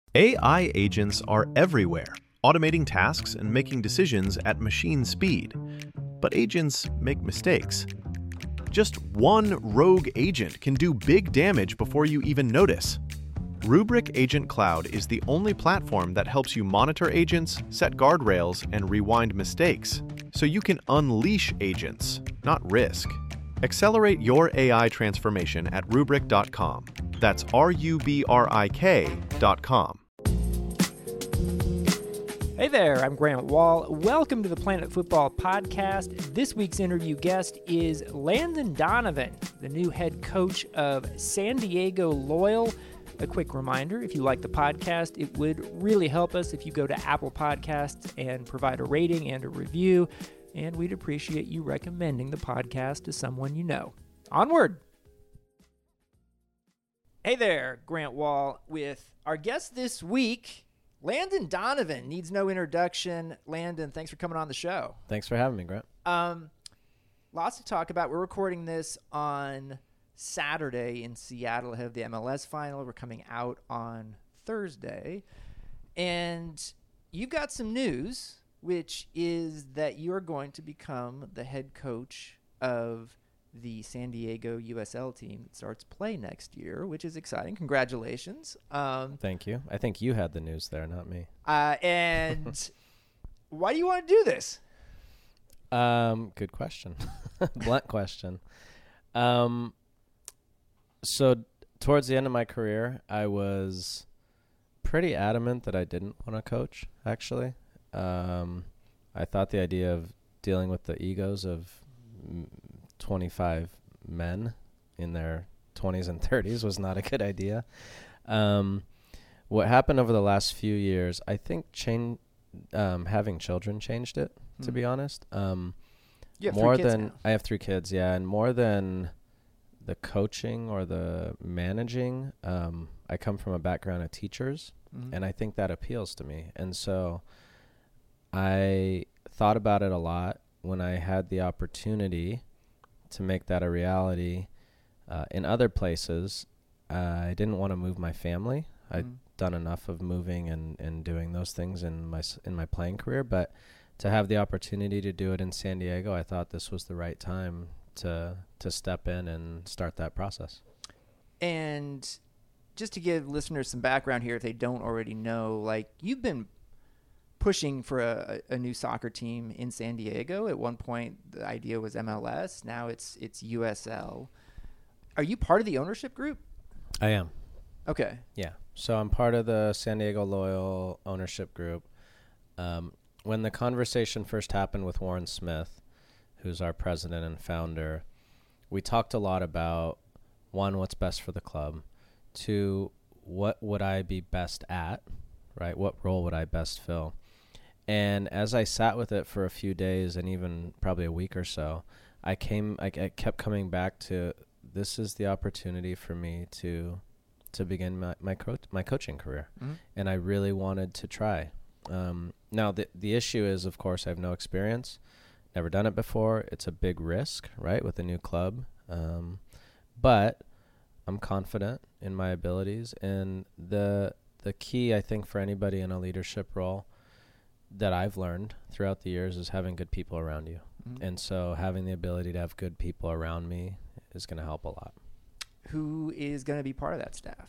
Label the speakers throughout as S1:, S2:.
S1: AI agents are everywhere, automating tasks and making decisions at machine speed. But agents make mistakes. Just one rogue agent can do big damage before you even notice. Rubrik Agent Cloud is the only platform that helps you monitor agents, set guardrails, and rewind mistakes, so you can unleash agents, not risk. Accelerate your AI transformation at Rubrik.com. That's RUBRIK.com.
S2: Hey there, I'm Grant Wall. Welcome to the Planet Football Podcast. This week's interview guest is Landon Donovan, the new head coach of San Diego Loyal. A quick reminder, if you like the podcast, it would really help us if you go to Apple Podcasts and provide a rating and a review, and we'd appreciate you recommending the podcast to someone you know. Onward! Hey there, Grant Wall with our guest this week, Landon Donovan. Needs no introduction. Landon, thanks for coming on the show.
S3: Thanks for having me, Grant.
S2: Lots to talk about. We're recording this on Saturday in Seattle ahead of the MLS final. We're coming out on Thursday. And you've got some news, which is that you're going to become the head coach of the San Diego USL team that starts play next year, which is exciting. Congratulations.
S3: Thank you. I think you had the news there, not me.
S2: And why do you want to do this?
S3: Good question. Blunt question. So towards the end of my career, I was pretty adamant that I didn't want to coach, actually. I thought the idea of dealing with the egos of 25 men in their 20s and 30s was not a good idea. What happened over the last few years, I think having children changed it, to be honest.
S2: You have
S3: more
S2: 3 kids
S3: than
S2: now.
S3: I have 3 kids, yeah, and more than the coaching or the managing, I come from a background of teachers, and I think that appeals to me. And so I thought about it a lot when I had the opportunity to make that a reality. In other places, I didn't want to move my family. I'd done enough of moving and doing those things in my playing career, but to have the opportunity to do it in San Diego, I thought this was the right time to step in and start that process.
S2: And just to give listeners some background here, if they don't already know, like, you've been pushing for a new soccer team in San Diego. At one point, the idea was MLS. Now it's USL. Are you part of the ownership group?
S3: I am.
S2: Okay.
S3: Yeah. So I'm part of the San Diego Loyal ownership group. When the conversation first happened with Warren Smith, who's our president and founder, we talked a lot about, 1, what's best for the club, 2, what would I be best at, right? What role would I best fill? And as I sat with it for a few days and even probably a week or so, I kept coming back to, this is the opportunity for me to begin my coaching career. And I really wanted to try. Now, the issue is, of course, I have no experience, never done it before. It's a big risk, right, with a new club. But I'm confident in my abilities. And the key, I think, for anybody in a leadership role that I've learned throughout the years is having good people around you. And so having the ability to have good people around me is going to help a lot.
S2: Who is going to be part of that staff?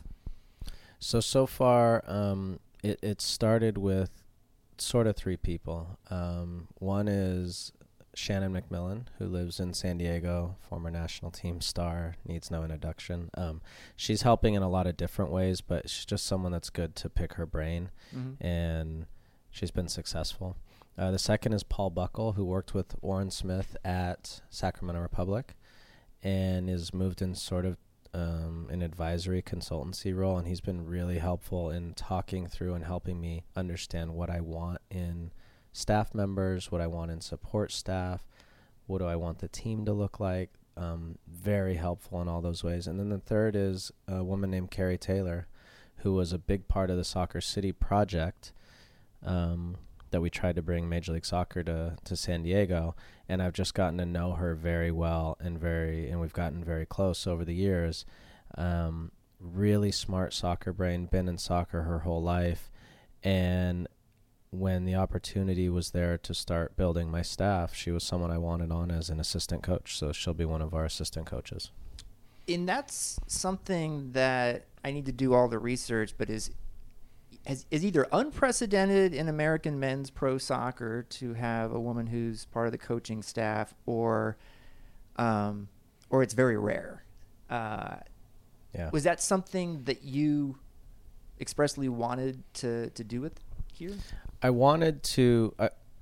S3: So far, it started with sort of 3 people. One is Shannon McMillan, who lives in San Diego, former national team star, needs no introduction. She's helping in a lot of different ways, but she's just someone that's good to pick her brain, and she's been successful. The second is Paul Buckle, who worked with Warren Smith at Sacramento Republic and is moved in sort of an advisory consultancy role, and he's been really helpful in talking through and helping me understand what I want in staff members, what I want in support staff, what do I want the team to look like. Very helpful in all those ways. And then the third is a woman named Carrie Taylor, who was a big part of the Soccer City project that we tried to bring Major League Soccer to San Diego. And I've just gotten to know her very well and we've gotten very close over the years. really smart soccer brain, been in soccer her whole life. And when the opportunity was there to start building my staff, she was someone I wanted on as an assistant coach. So she'll be one of our assistant coaches.
S2: And that's something that I need to do all the research, but is either unprecedented in American men's pro soccer to have a woman who's part of the coaching staff, or it's very rare. Was that something that you expressly wanted to do with here?
S3: I wanted to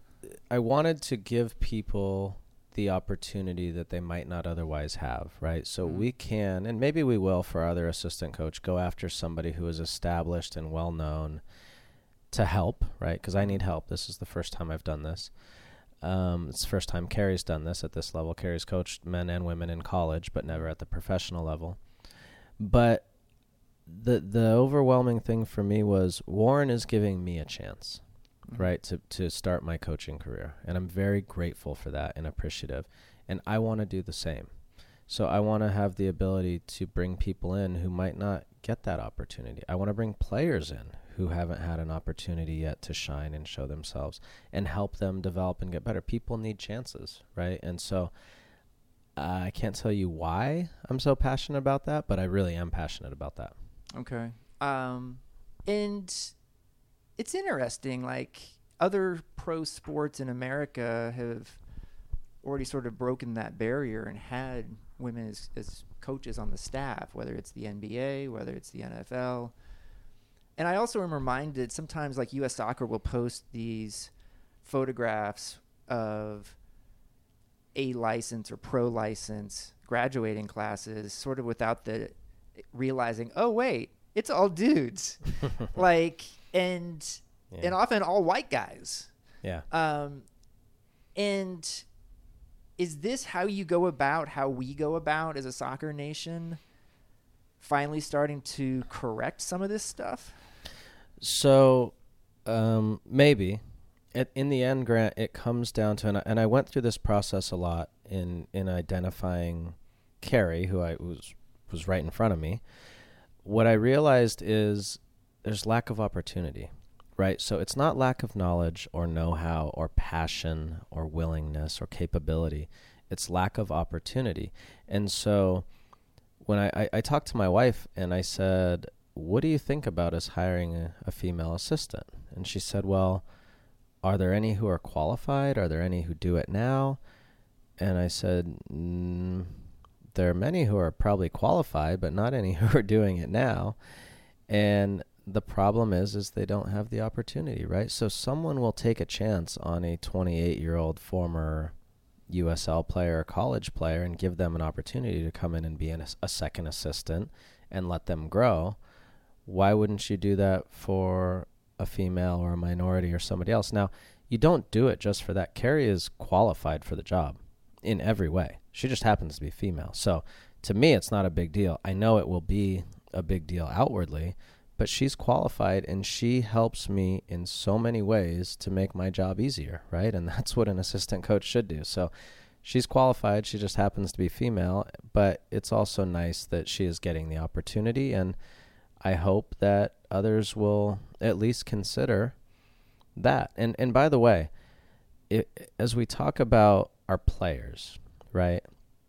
S3: give people the opportunity that they might not otherwise have, right? So we can, and maybe we will for our other assistant coach, go after somebody who is established and well-known to help, right? Because I need help. This is the first time I've done this. It's the first time Carrie's done this at this level. Carrie's coached men and women in college, but never at the professional level. But the overwhelming thing for me was Warren is giving me a chance, right, to start my coaching career. And I'm very grateful for that and appreciative. And I want to do the same. So I want to have the ability to bring people in who might not get that opportunity. I want to bring players in who haven't had an opportunity yet to shine and show themselves and help them develop and get better. People need chances, right? And so I can't tell you why I'm so passionate about that, but I really am passionate about that.
S2: Okay. And it's interesting, like other pro sports in America have already sort of broken that barrier and had women as coaches on the staff, whether it's the NBA, whether it's the NFL. And I also am reminded sometimes, like U.S. Soccer will post these photographs of A license or pro license graduating classes sort of without the realizing, oh, wait, it's all dudes. And often all white guys.
S3: Yeah.
S2: And is this how we go about as a soccer nation, finally starting to correct some of this stuff?
S3: So maybe. In the end, Grant, it comes down to, and I went through this process a lot in identifying Carrie, who was right in front of me. What I realized is there's lack of opportunity, right? So it's not lack of knowledge or know-how or passion or willingness or capability. It's lack of opportunity. And so when I talked to my wife and I said, what do you think about us hiring a female assistant? And she said, well, are there any who are qualified? Are there any who do it now? And I said, there are many who are probably qualified, but not any who are doing it now. And the problem is they don't have the opportunity, right? So someone will take a chance on a 28-year-old former USL player or college player and give them an opportunity to come in and be a second assistant and let them grow. Why wouldn't you do that for a female or a minority or somebody else? Now, you don't do it just for that. Carrie is qualified for the job in every way. She just happens to be female. So to me, it's not a big deal. I know it will be a big deal outwardly, but she's qualified and she helps me in so many ways to make my job easier, right? And that's what an assistant coach should do. So she's qualified. She just happens to be female, but it's also nice that she is getting the opportunity. And I hope that others will at least consider that. And by the way, as we talk about our players, right?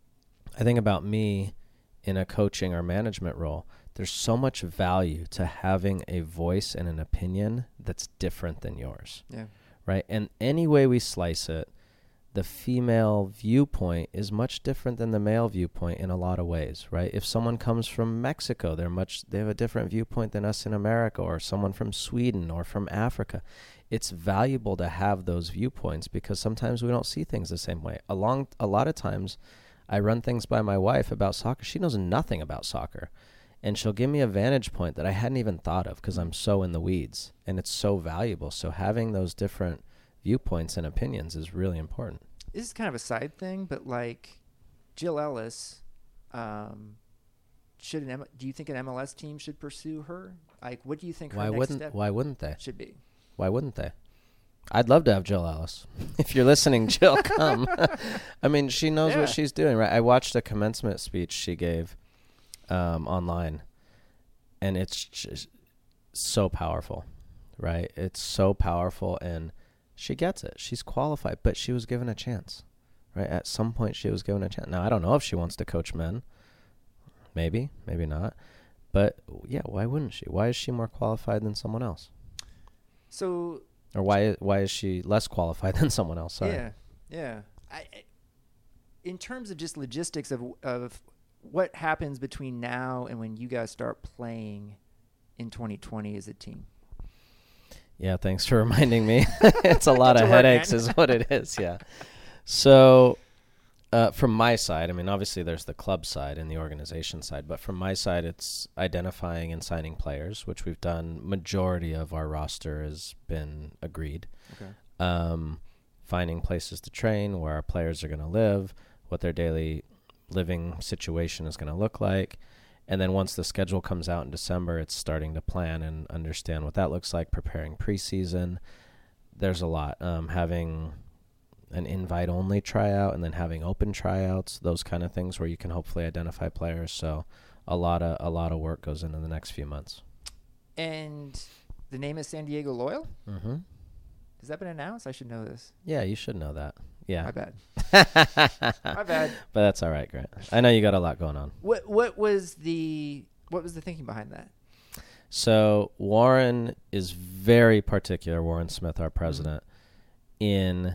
S3: I think about me in a coaching or management role. There's so much value to having a voice and an opinion that's different than yours.
S2: Yeah.
S3: Right? And any way we slice it, the female viewpoint is much different than the male viewpoint in a lot of ways, right? If someone comes from Mexico, they have a different viewpoint than us in America, or someone from Sweden or from Africa. It's valuable to have those viewpoints because sometimes we don't see things the same way. A lot of times I run things by my wife about soccer. She knows nothing about soccer. And she'll give me a vantage point that I hadn't even thought of because I'm so in the weeds. And it's so valuable. So having those different viewpoints and opinions is really important.
S2: This is kind of a side thing, but like Jill Ellis, do you think an MLS team should pursue her? Like, what do you think her next step
S3: Why wouldn't they?
S2: should be?
S3: Why wouldn't they? I'd love to have Jill Ellis. If you're listening, Jill, come. I mean, she knows what she's doing, right? I watched a commencement speech she gave online, And it's just so powerful, right? It's so powerful, and she gets it. She's qualified, but she was given a chance, right? At some point, she was given a chance. Now, I don't know if she wants to coach men. Maybe, maybe not. But, yeah, why wouldn't she? Why is she more qualified than someone else?
S2: So...
S3: Or why is she less qualified than someone else? Sorry.
S2: Yeah. In terms of just logistics of what happens between now and when you guys start playing in 2020 as a team.
S3: Yeah, thanks for reminding me. It's a lot of headaches is what it is, yeah. So from my side, I mean, obviously there's the club side and the organization side, but from my side, it's identifying and signing players, which we've done. Majority of our roster has been agreed. Okay. Finding places to train, where our players are going to live, what their daily living situation is going to look like. And then once the schedule comes out in December, it's starting to plan and understand what that looks like, preparing preseason. There's a lot. Having an invite-only tryout and then having open tryouts, those kind of things where you can hopefully identify players. So a lot of work goes into the next few months.
S2: And the name is San Diego Loyal?
S3: Mm-hmm.
S2: Has that been announced? I should know this.
S3: Yeah, you should know that. Yeah.
S2: My bad. My bad.
S3: But that's all right, Grant. I know you got a lot going on.
S2: What was the thinking behind that?
S3: So Warren is very particular, Warren Smith, our president, in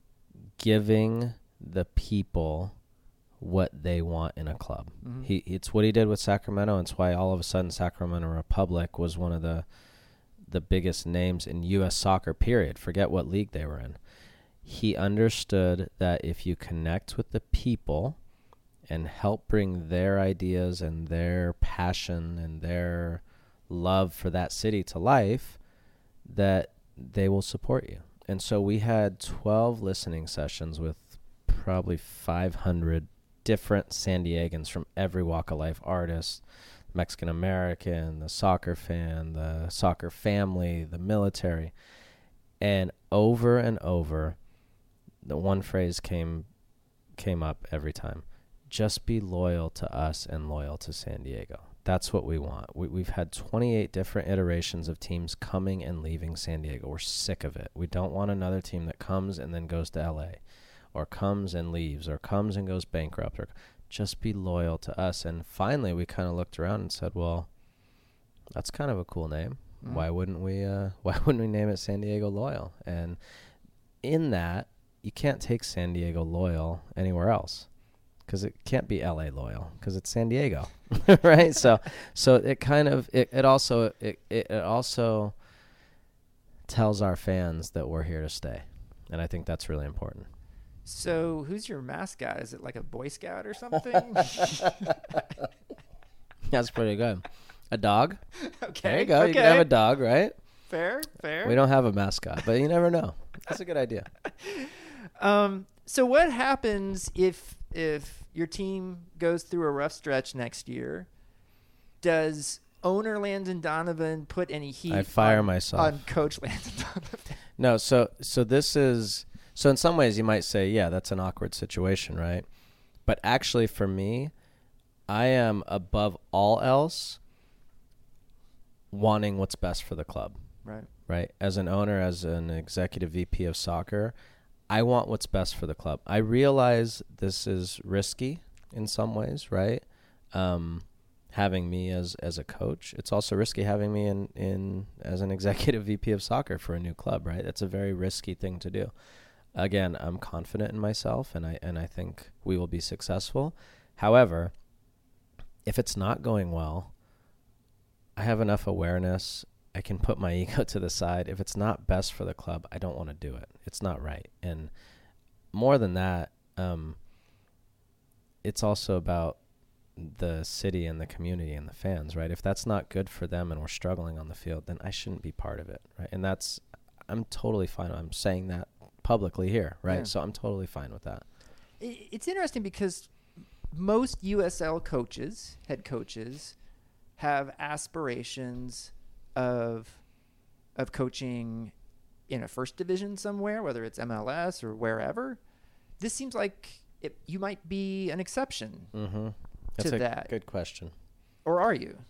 S3: giving the people what they want in a club. Mm-hmm. It's what he did with Sacramento, and it's why all of a sudden Sacramento Republic was one of the biggest names in U.S. soccer, period. Forget what league they were in. He understood that if you connect with the people and help bring their ideas and their passion and their love for that city to life, that they will support you. And so we had 12 listening sessions with probably 500 different San Diegans from every walk of life, artists, Mexican-American, the soccer fan, the soccer family, the military. And over, the one phrase came up every time. Just be loyal to us and loyal to San Diego. That's what we want. We've had 28 different iterations of teams coming and leaving San Diego. We're sick of it. We don't want another team that comes and then goes to L.A. or comes and leaves or comes and goes bankrupt. Or just be loyal to us. And finally, we kind of looked around and said, well, that's kind of a cool name. Mm-hmm. Why wouldn't we name it San Diego Loyal? And in that, you can't take San Diego Loyal anywhere else, because it can't be LA Loyal, because it's San Diego, right? So it kind of it also tells our fans that we're here to stay, and I think that's really important.
S2: So who's your mascot? Is it like a Boy Scout or something?
S3: That's pretty good. A dog.
S2: Okay.
S3: There you go.
S2: Okay.
S3: You can have a dog, right?
S2: Fair.
S3: We don't have a mascot, but you never know. That's a good idea.
S2: So what happens if your team goes through a rough stretch next year? Does owner Landon Donovan put any heat on Coach Landon Donovan?
S3: No, so this is so in some ways you might say, yeah, that's an awkward situation, right? But actually for me, I am above all else wanting what's best for the club. Right? As an owner, as an executive VP of soccer, I want what's best for the club. I realize this is risky in some ways, right? Having me as a coach. It's also risky having me in as an executive VP of soccer for a new club, right? That's a very risky thing to do. Again, I'm confident in myself, and I think we will be successful. However, if it's not going well, I have enough awareness. I can put my ego to the side. If it's not best for the club, I don't want to do it. It's not right. And more than that, it's also about the city and the community and the fans, right? If that's not good for them and we're struggling on the field, then I shouldn't be part of it, right? And I'm totally fine. I'm saying that publicly here, right? Yeah. So I'm totally fine with that.
S2: It's interesting because most USL coaches, head coaches, have aspirations of coaching in a first division somewhere, whether it's MLS or wherever. This seems like you might be an exception
S3: That's
S2: to
S3: a
S2: that.
S3: Good question.
S2: Or are you?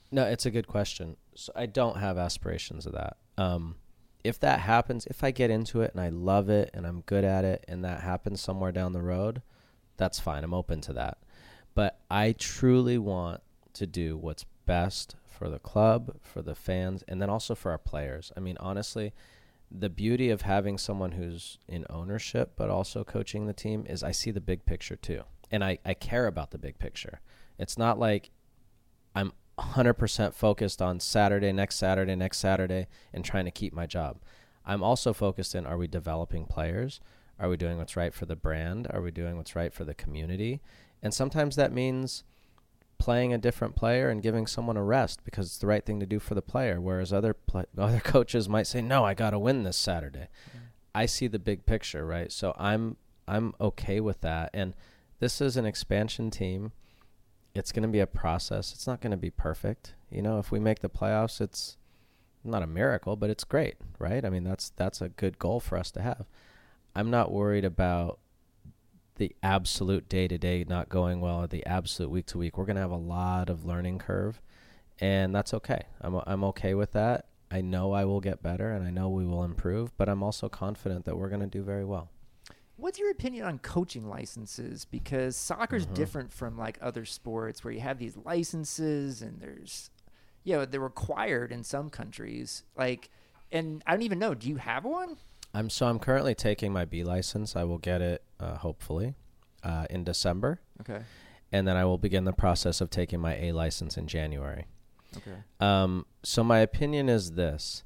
S3: No, it's a good question. So I don't have aspirations of that. If that happens, if I get into it and I love it and I'm good at it and that happens somewhere down the road, that's fine. I'm open to that. But I truly want to do what's best for the club, for the fans, and then also for our players. I mean, honestly, the beauty of having someone who's in ownership but also coaching the team is I see the big picture too. And I care about the big picture. It's not like I'm 100% focused on next Saturday, and trying to keep my job. I'm also focused in, are we developing players? Are we doing what's right for the brand? Are we doing what's right for the community? And sometimes that means playing a different player and giving someone a rest because it's the right thing to do for the player, whereas other coaches might say, no, I got to win this Saturday. I see the big picture, right? So I'm okay with that. And this is an expansion team. It's going to be a process. It's not going to be perfect. You know, if we make the playoffs, it's not a miracle, but it's great, right? I mean, that's a good goal for us to have. I'm not worried about the absolute day-to-day not going well or the absolute week-to-week. We're going to have a lot of learning curve, and that's okay. I'm okay with that. I know I will get better, and I know we will improve, but I'm also confident that we're going to do very well.
S2: What's your opinion on coaching licenses? Because soccer's different from like other sports where you have these licenses and there's, they're required in some countries. Like, and I don't even know, do you have one?
S3: I'm currently taking my B license. I will get it hopefully in December.
S2: Okay.
S3: And then I will begin the process of taking my A license in January.
S2: Okay.
S3: So my opinion is this.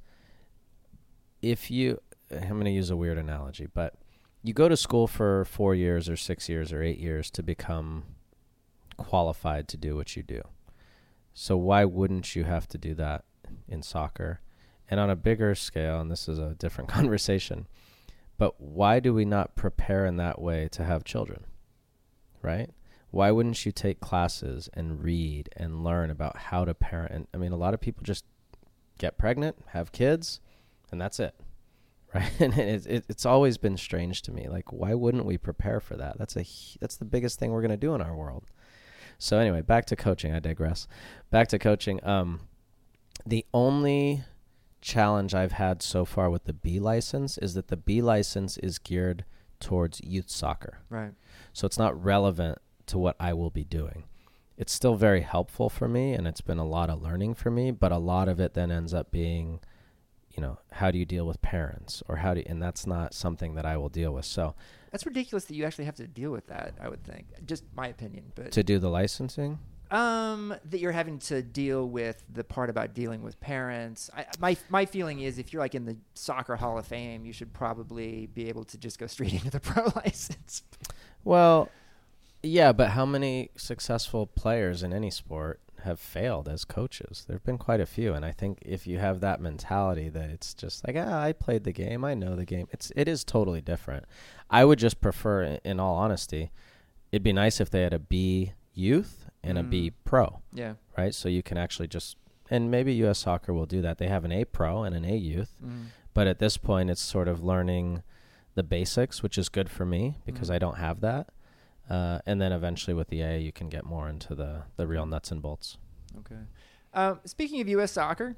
S3: I'm going to use a weird analogy, but you go to school for 4 years or 6 years or 8 years to become qualified to do what you do. So why wouldn't you have to do that in soccer? And on a bigger scale, and this is a different conversation, but why do we not prepare in that way to have children, right? Why wouldn't you take classes and read and learn about how to parent? And I mean, a lot of people just get pregnant, have kids, and that's it. Right, and it's always been strange to me. Like, why wouldn't we prepare for that? That's the biggest thing we're going to do in our world. So anyway, back to coaching. I digress. Back to coaching. The only challenge I've had so far with the B license is that the B license is geared towards youth soccer.
S2: Right.
S3: So it's not relevant to what I will be doing. It's still very helpful for me, and it's been a lot of learning for me. But a lot of it then ends up being, how do you deal with parents and that's not something that I will deal with. So
S2: that's ridiculous that you actually have to deal with that, I would think. Just my opinion, but
S3: to do the licensing,
S2: that you're having to deal with the part about dealing with parents. My feeling is if you're like in the Soccer Hall of Fame, you should probably be able to just go straight into the pro license.
S3: Well, yeah, but how many successful players in any sport have failed as coaches? There have been quite a few, and I think if you have that mentality that it's just like, I played the game, I know the game, it is totally different. I would just prefer, in all honesty, it'd be nice if they had a B youth and a B pro.
S2: Yeah.
S3: Right? So you can actually and maybe U.S. Soccer will do that. They have an A pro and an A youth, but at this point it's sort of learning the basics, which is good for me because I don't have that. And then eventually with the A, you can get more into the real nuts and bolts.
S2: Okay. Speaking of U.S. soccer,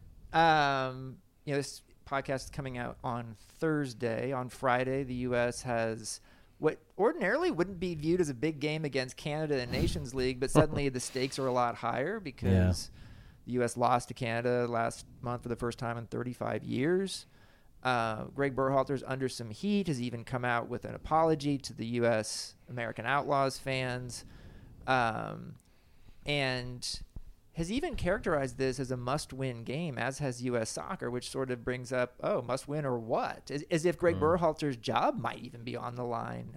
S2: this podcast is coming out on Thursday. On Friday, the U.S. has what ordinarily wouldn't be viewed as a big game against Canada in Nations League, but suddenly the stakes are a lot higher because the U.S. lost to Canada last month for the first time in 35 years. Greg Berhalter's under some heat, has even come out with an apology to the U.S. American Outlaws fans, and has even characterized this as a must-win game, as has U.S. Soccer, which sort of brings up, must-win or what? As if Greg Berhalter's job might even be on the line.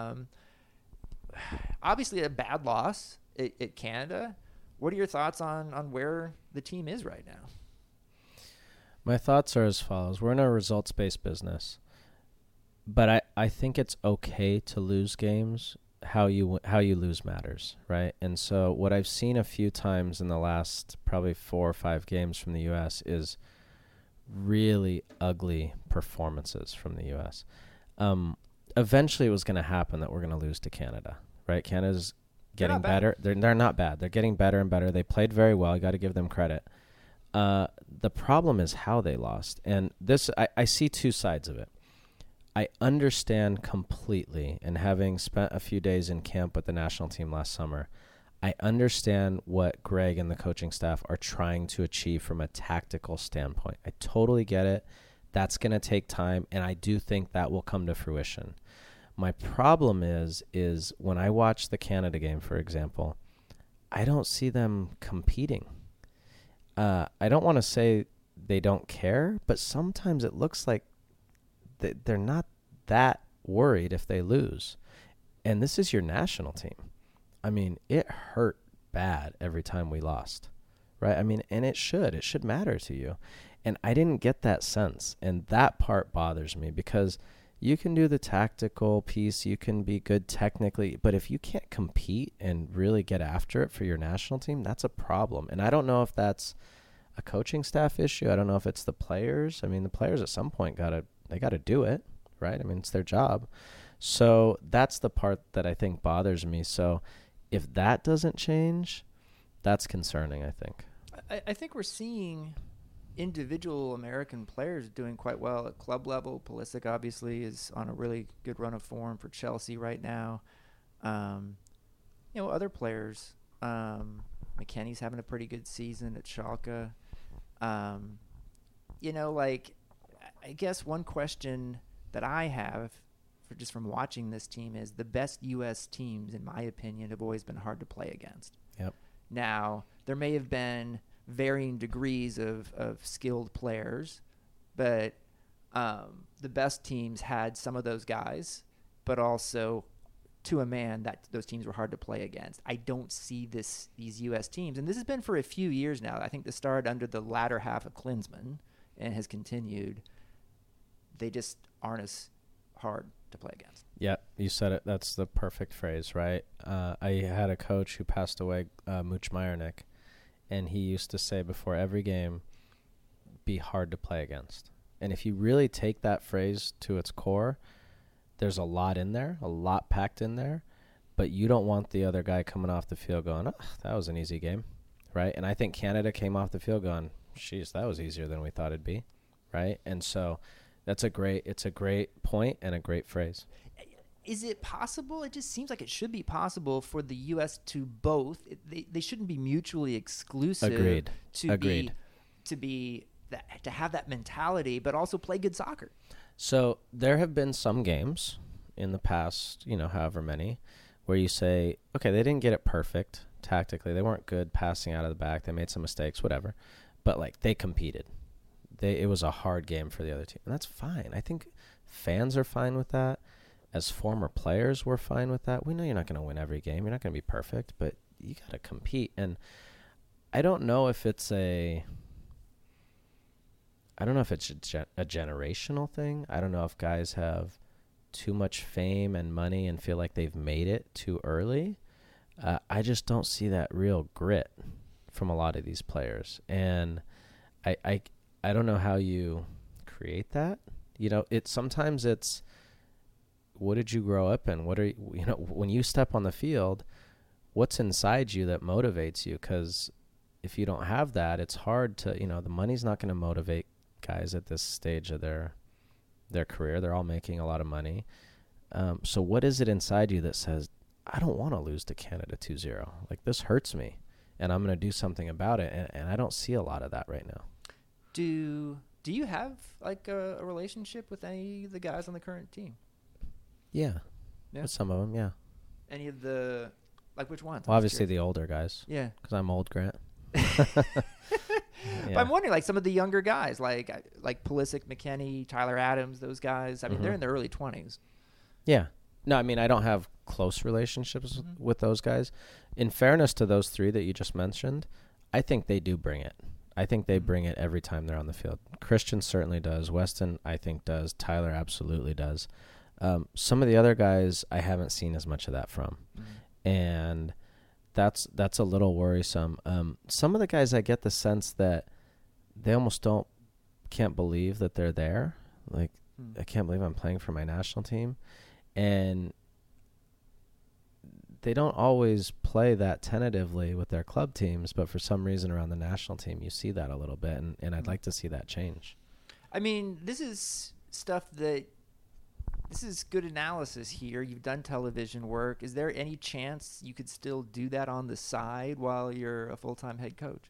S2: Obviously a bad loss at Canada. What are your thoughts on where the team is right now?
S3: My thoughts are as follows. We're in a results-based business, but I think it's okay to lose games. How you lose matters, right? And so what I've seen a few times in the last probably 4 or 5 games from the U.S. is really ugly performances from the U.S. Eventually it was going to happen that we're going to lose to Canada, right? Canada's getting better. They're not bad. They're getting better and better. They played very well. You got to give them credit. The problem is how they lost. And this, I see two sides of it. I understand completely, and having spent a few days in camp with the national team last summer, I understand what Greg and the coaching staff are trying to achieve from a tactical standpoint. I totally get it. That's going to take time, and I do think that will come to fruition. My problem is when I watch the Canada game, for example, I don't see them competing. I don't want to say they don't care, but sometimes it looks like they're not that worried if they lose. And this is your national team. I mean, it hurt bad every time we lost, right? I mean, and it should matter to you. And I didn't get that sense. And that part bothers me because you can do the tactical piece, you can be good technically, but if you can't compete and really get after it for your national team, that's a problem. And I don't know if that's a coaching staff issue. I don't know if it's the players. I mean, the players at some point got to do it, right? I mean, it's their job. So that's the part that I think bothers me. So if that doesn't change, that's concerning, I think.
S2: I think we're seeing individual American players doing quite well at club level. Pulisic obviously is on a really good run of form for Chelsea right now. Other players, McKennie's having a pretty good season at Schalke. I guess one question that I have from watching this team is the best U.S. teams, in my opinion, have always been hard to play against.
S3: Yep.
S2: Now, there may have been varying degrees of skilled players, but the best teams had some of those guys, but also to a man that those teams were hard to play against. I don't see these U.S. teams, and this has been for a few years now. I think this started under the latter half of Klinsmann and has continued. They just aren't as hard to play against.
S3: Yeah, you said it. That's the perfect phrase, right? I had a coach who passed away, Mooch Meyernick, and he used to say before every game, be hard to play against. And if you really take that phrase to its core, there's a lot in there, a lot packed in there, but you don't want the other guy coming off the field going, oh, that was an easy game, right? And I think Canada came off the field going, geez, that was easier than we thought it'd be, right? And so it's a great point and a great phrase.
S2: Is it possible? It just seems like it should be possible for the U.S. to both. They shouldn't be mutually exclusive.
S3: Agreed.
S2: To have that mentality, but also play good soccer.
S3: So there have been some games in the past, however many, where you say, okay, they didn't get it perfect tactically. They weren't good passing out of the back. They made some mistakes, whatever. But, they competed. It was a hard game for the other team. And that's fine. I think fans are fine with that. As former players, we're fine with that. We know you're not going to win every game. You're not going to be perfect, but you got to compete. And I don't know if it's a generational thing. I don't know if guys have too much fame and money and feel like they've made it too early. I just don't see that real grit from a lot of these players. And I don't know how you create that. Sometimes it's, what did you grow up in? What are when you step on the field, what's inside you that motivates you? Because if you don't have that, it's hard to, the money's not going to motivate guys at this stage of their career. They're all making a lot of money. So what is it inside you that says, I don't want to lose to Canada 2-0. This hurts me, and I'm going to do something about it. And I don't see a lot of that right now.
S2: Do you have a relationship with any of the guys on the current team?
S3: Yeah. With some of them, yeah.
S2: Any of the, which ones?
S3: Well, obviously the older guys.
S2: Yeah.
S3: Because I'm old, Grant.
S2: But I'm wondering, some of the younger guys, like Pulisic, McKennie, Tyler Adams, those guys. I mean, they're in their early 20s.
S3: Yeah. No, I mean, I don't have close relationships with those guys. In fairness to those three that you just mentioned, I think they do bring it. I think they bring it every time they're on the field. Christian certainly does. Weston, I think, does. Tyler absolutely does. Some of the other guys, I haven't seen as much of that from. And that's a little worrisome. Some of the guys, I get the sense that they almost can't believe that they're there. I can't believe I'm playing for my national team. And they don't always play that tentatively with their club teams, but for some reason around the national team, you see that a little bit, and I'd like to see that change.
S2: I mean, this is good analysis here. You've done television work. Is there any chance you could still do that on the side while you're a full-time head coach?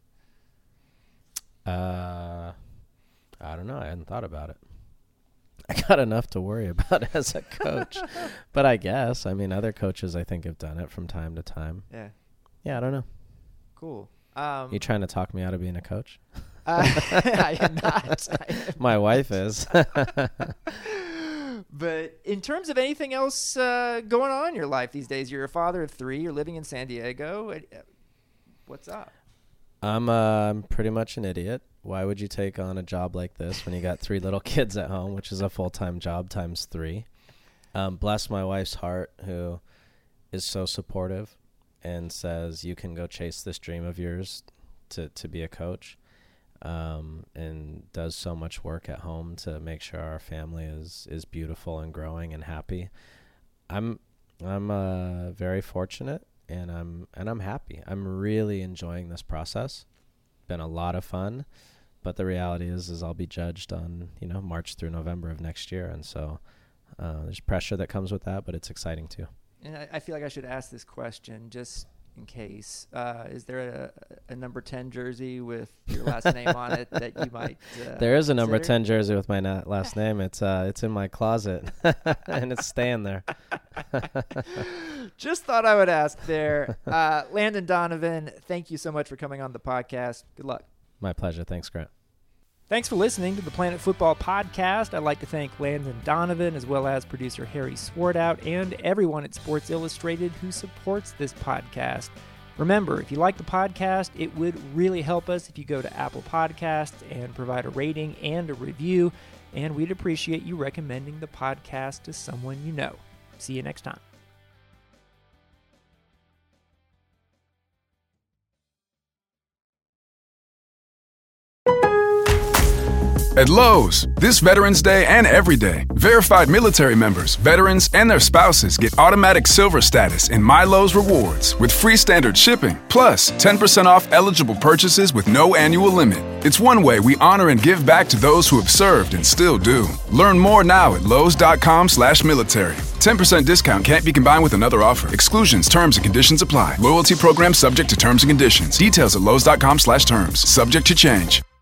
S3: I don't know. I hadn't thought about it. I got enough to worry about as a coach. But I guess, I mean, other coaches I think have done it from time to time.
S2: Yeah.
S3: Yeah, I don't know.
S2: Cool.
S3: You trying to talk me out of being a coach?
S2: I am not.
S3: My wife is.
S2: But in terms of anything else going on in your life these days, you're a father of 3. You're living in San Diego. What's up?
S3: I'm pretty much an idiot. Why would you take on a job like this when you got 3 little kids at home, which is a full-time job times 3? Bless my wife's heart, who is so supportive and says, you can go chase this dream of yours to be a coach, and does so much work at home to make sure our family is beautiful and growing and happy. I'm very fortunate, and I'm happy. I'm really enjoying this process. Been a lot of fun. But the reality is I'll be judged on, March through November of next year. And so there's pressure that comes with that, but it's exciting too.
S2: And I feel like I should ask this question just in case. Is there a number 10 jersey with your last name on it that you might
S3: There is a number
S2: consider?
S3: 10 jersey with my last name. It's in my closet, and it's staying there.
S2: Just thought I would ask there. Landon Donovan, thank you so much for coming on the podcast. Good luck.
S3: My pleasure. Thanks, Grant.
S2: Thanks for listening to the Planet Football Podcast. I'd like to thank Landon Donovan, as well as producer Harry Swartout, and everyone at Sports Illustrated who supports this podcast. Remember, if you like the podcast, it would really help us if you go to Apple Podcasts and provide a rating and a review, and we'd appreciate you recommending the podcast to someone you know. See you next time.
S4: At Lowe's, this Veterans Day and every day, verified military members, veterans, and their spouses get automatic silver status in My Lowe's Rewards with free standard shipping, plus 10% off eligible purchases with no annual limit. It's one way we honor and give back to those who have served and still do. Learn more now at lowes.com/military. 10% discount can't be combined with another offer. Exclusions, terms, and conditions apply. Loyalty program subject to terms and conditions. Details at lowes.com/terms. Subject to change.